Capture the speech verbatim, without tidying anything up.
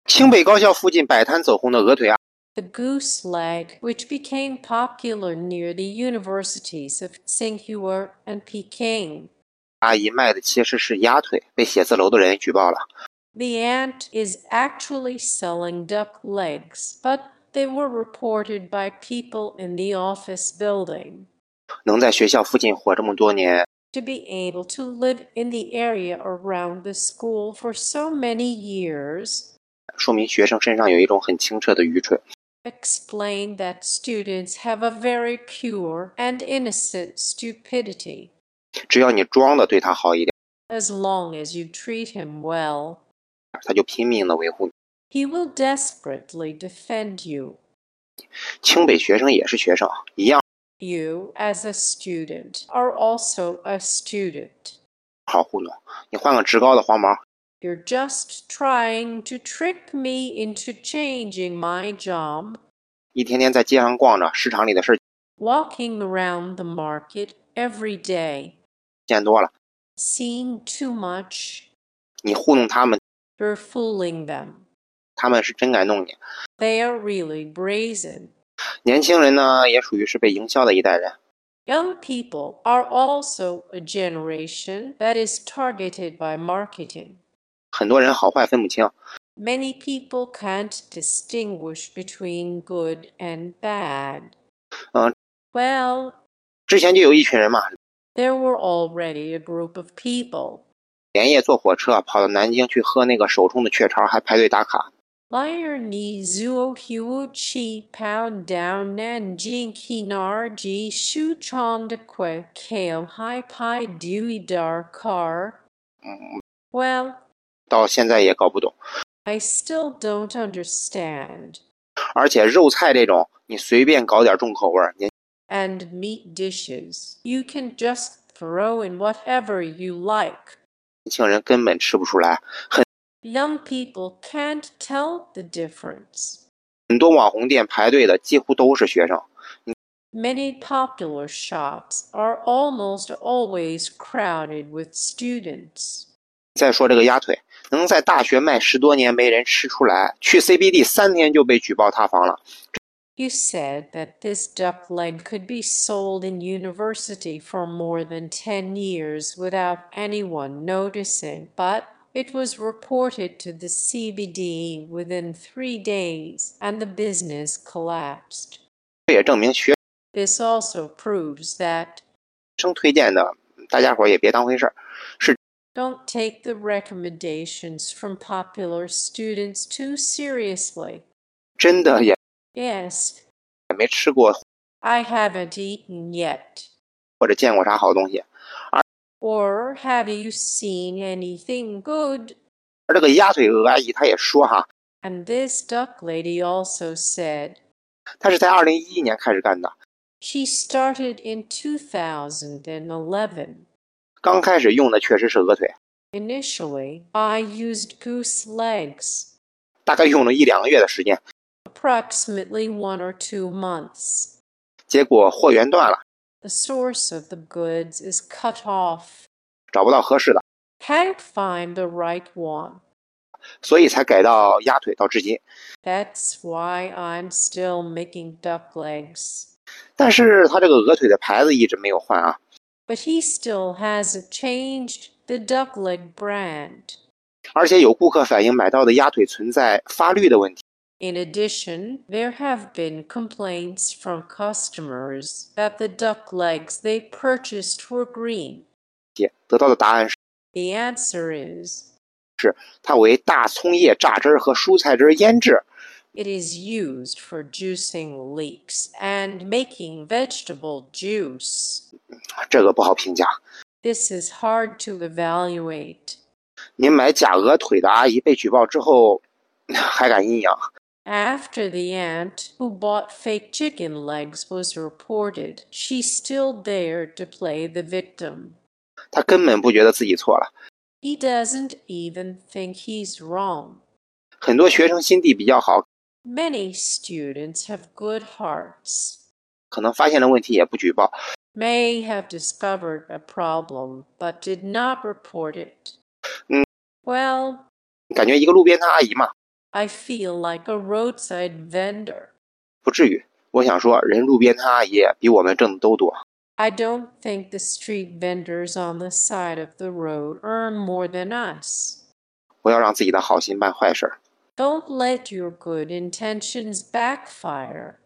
清北高校附近摆摊走红的鹅腿啊。 The goose leg, which became popular near the universities of Tsinghua and Peking. 阿姨卖的其实是鸭腿，被写字楼的人举报了。 The aunt is actually selling duck legs, but they were reported by people in the office building. 能在学校附近活这么多年， To be able to live in the area around the school for so many years, 说明学生身上有一种很清澈的愚蠢。 explain that students have a very pure and innocent stupidity. 只要你装的对他好一点， As long as you treat him well, 他就拼命的维护你。 he will desperately defend you. 清北学生也是学生，一样。 You, as a student, are also a student. 好糊弄，你换个职高的黄毛。 You're just trying to trick me into changing my job. 一天天在街上逛着，市场里的事 Walking around the market every day. 见多了， Seeing too much. 你糊弄他们， You're fooling them. 他们是真敢弄你。 They are really brazen. 年轻人呢，也属于是被营销的一代人。 Young people are also a generation that is targeted by marketing. 很多人好坏分不清， Many people can't distinguish between good and bad. 嗯， Well, 之前就有一群人嘛， there were already a group of people. 连夜坐火车跑到南京去喝那个手冲的雀巢，还排队打卡。 Liar ni zuo huo chi pound down Nanjing hinar ji shu chong de que keo hai pai dui dar car. 嗯， Well, 到现在也搞不懂。 I still don't understand. 而且肉菜这种，你随便搞点重口味，年 And meat dishes, you can just throw in whatever you like. 轻人根本吃不出来。很 Young people can't tell the difference. 很多网红店排队的几乎都是学生。 Many popular shops are almost always crowded with students. 再说这个鸭腿，能在大学卖十多年没人吃出来，去 C B D 三天就被举报塌房了。 You said that this duck leg could be sold in university for more than ten years without anyone noticing, but it was reported to the C B D within three days, and the business collapsed. 这也证明学 This also proves that 生推荐的，大家伙也别当回事儿。是 don't take the recommendations from popular students too seriously. 真的也 Yes, 没吃过 I haven't eaten yet. 或者见过啥好东西。 Or have you seen anything good? 而这个鸭腿鹅阿姨她也说哈， And this duck lady also said 她是在二零一一年开始干的， she started in two thousand eleven. 刚开始用的确实是鹅腿， Initially, I used goose legs, 大概用了一两个月的时间， approximately one or two months. 结果货源断了， The source of the goods is cut off. 找不到合适的， Can't find the right one. 所以才改到鸭腿到至今。 That's why I'm still making duck legs. 但是他这个鹅腿的牌子一直没有换啊。 But he still hasn't changed the duck leg brand. 而且有顾客反映买到的鸭腿存在发绿的问题。 In addition, there have been complaints from customers that the duck legs they purchased were green. 得到的答案是， The answer is 它为大葱叶榨汁和蔬菜汁腌制。 it is used for juicing leeks and making vegetable juice. 这个不好评价。 This is hard to evaluate. 您买假鹅腿的阿姨被举报之后，还敢阴阳？ After the aunt who bought fake chicken legs was reported, she still dared to play the victim. 她根本不觉得自己错了。 He doesn't even think he's wrong. 很多学生心地比较好， Many students have good hearts, 可能发现了问题也不举报。 may have discovered a problem, but did not report it. 嗯， Well, 感觉一个路边摊阿姨嘛， I feel like a roadside vendor. 不至于，我想说，人路边摊阿姨比我们挣的都多。 I don't think the street vendors on the side of the road earn more than us. 不要让自己的好心办坏事。 Don't let your good intentions backfire.